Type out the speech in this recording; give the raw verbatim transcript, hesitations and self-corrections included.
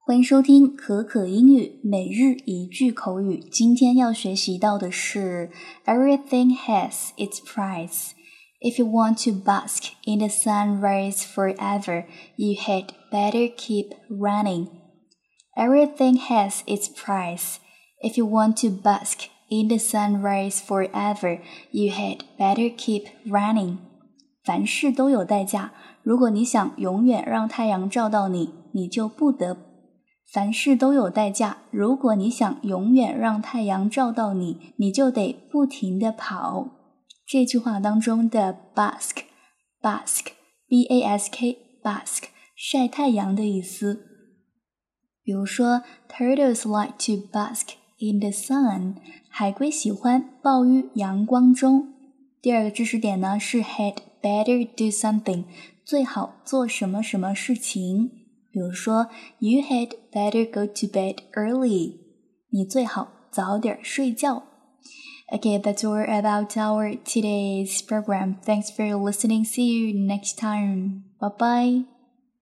欢迎收听可可英语每日一句口语。今天要学习到的是 Everything has its price. If you want to bask in the sun rays forever, you had better keep running. Everything has its price. If you want to bask in the sun rays forever, you had better keep running. 凡事都有代价，如果你想永远让太阳照到你，你就不得凡事都有代价，如果你想永远让太阳照到你，你就得不停地跑。这句话当中的 bask, bask, B A S K, bask, 晒太阳的意思。比如说 Turtles like to bask in the sun. 海龟喜欢暴于阳光中。第二个知识点呢是 had better do something. 最好做什么什么事情。比如说 You had better go to bed early. 你最好早点睡觉。Okay, that's all about our today's program. Thanks for listening. See you next time. Bye-bye.